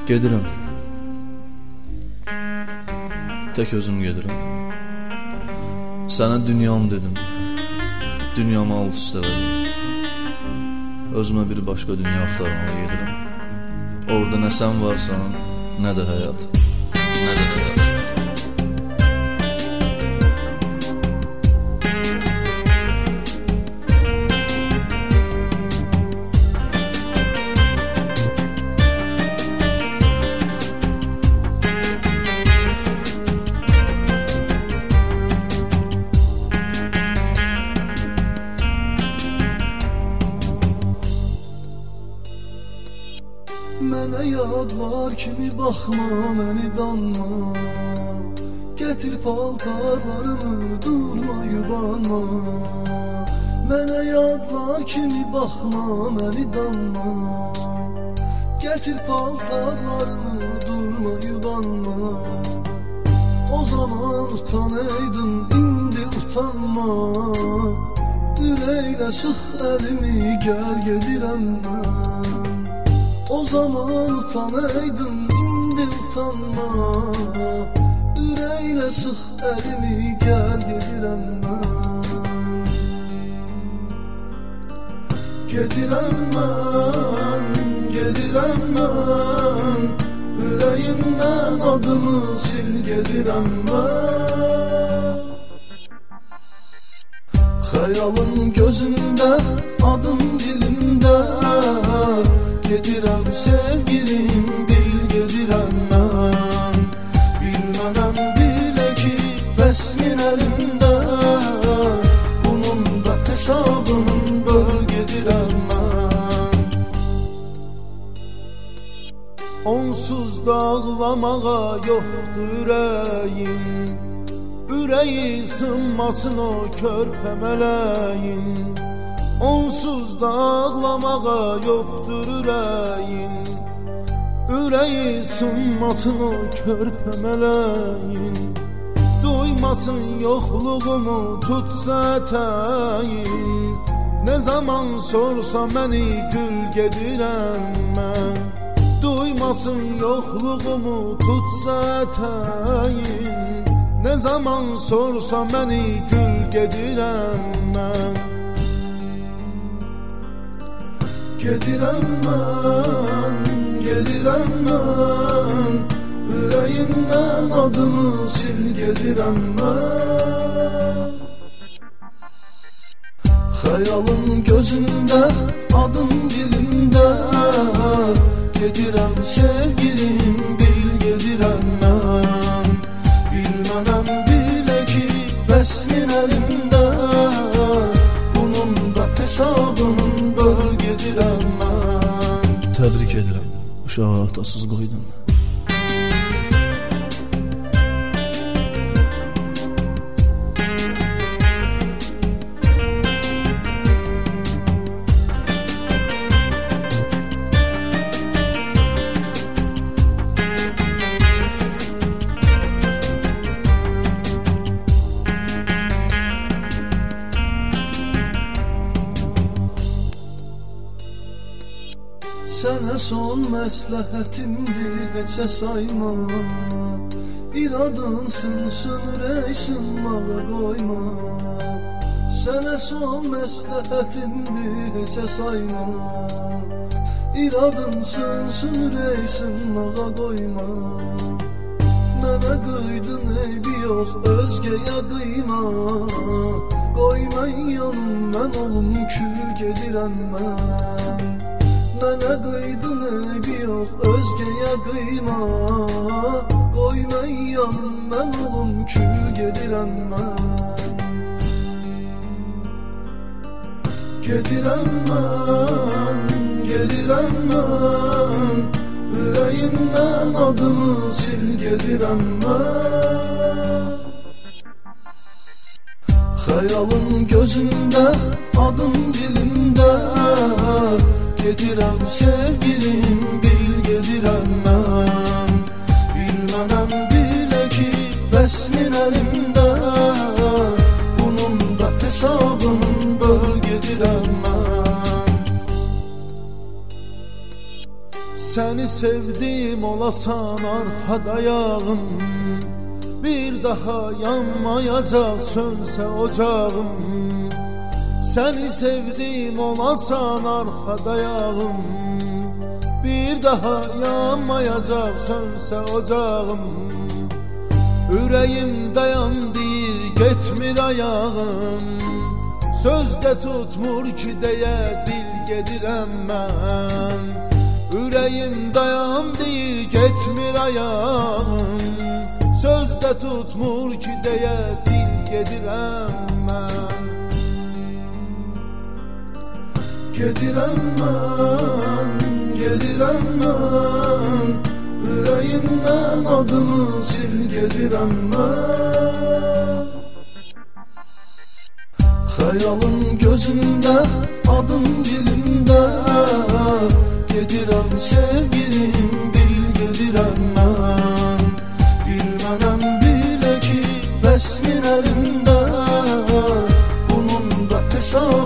Gedirəm. Tək özüm gedirəm. Sənə dünyam dedim. Dünyamı alt üstə verdim. Özümə bir başqa dünya axtarmağa gedirəm. Orada nə sən varsan, nə də həyat. Nə də həyat. Mənə yadlar kimi baxma, məni danma. Gətir paltarlarımı, durma yubanma. Mənə yadlar kimi baxma, məni danma. Gətir paltarlarımı, durma yubanma. O zaman utanaydın, indi utanma. Ürəklə sıx əlimi, gəl gedirəm mən. O zaman utanaydın, indi utanma. Ürəklə sıx əlimi, gəl gedirəm mən. Gedirəm mən, gedirəm mən. Ürəyimdən adımı sil, gedirəm mən. Xəyalın gözümdə, adım dilimdə. Gedirəm sevgilim, bil gedirəm mən. Bilmənəm bilə ki, vəsmin əlimdə. Bunun da hesabının böl, gedirəm mən. Onsuz dağlamağa yoxdur ürəyim. Ürəyi sınmasın o körpə mələyin. Onsuz da ağlamağa yoxdur ürəyin. Ürəyi sınmasın o körpə mələyin. Duymasın yoxluğumu tutsa ətəyin. Nə zaman sorsa məni gül, gedirəm mən. Duymasın yoxluğumu tutsa ətəyin. Nə zaman sorsa məni gül, gedirəm mən. Gedirəm mən, gedirəm mən. Ürəyimdən adımı sil, gedirəm mən. Xəyalın gözümdə, adım dilimdə. Gedirəm sevgilim, bil gedirəm mən. Bilmənəm bilə ki, vəsmin əlimdə. Bunun da hesabının böl, gedirəm mən. Təbrik edirəm, uşağı atasız qoydum. Sənə son məsləhətimdir, heçə sayma. İradın sınsın, ürək sınmağa qoyma. Sənə son məsləhətimdir, heçə sayma. İradın sınsın, ürək sınmağa qoyma. Mənə qıydın eybi yox, özgəyə qıyma. Qoyman yanım, mən olum kül, gedirəm mən. Mənə qıydın eybi yox, özgəyə qıyma. Qoyman yanım, mən olum kül, gedirəm mən. Gedirəm mən, gedirəm mən. Ürəyimdən adımı sil, gedirəm mən. Xəyalın gözümdə, adım dilimdə. Gedirəm sevgilim, bil gedirəm mən. Bilmənəm bilə ki, vəsmin əlimdə. Bunun da hesabının böl, gedirəm mən. Seni sevdim olasan arxa dayağım, bir daha yanmayacak sönse ocağım. Seni sevdim olasan arxa dayağım, bir daha yanmayacak sönse ocağım. Ürəyim dayan deyir getmir ayağım, sözdə tutmur ki deyə dil gedirəm mən. Ürəyim dayan deyir getmir ayağım, sözdə tutmur ki deyə dil gedirəm mən. Gedirəm mən, gedirəm mən, ürəyimdən adını sil gedirəm mən. Xəyalın gözümdə, adın dilimdə, gedirəm sevgilim, bil gedirəm mən. Bilmənəm bilə ki bəsmin əlimdə, bunun da hesabı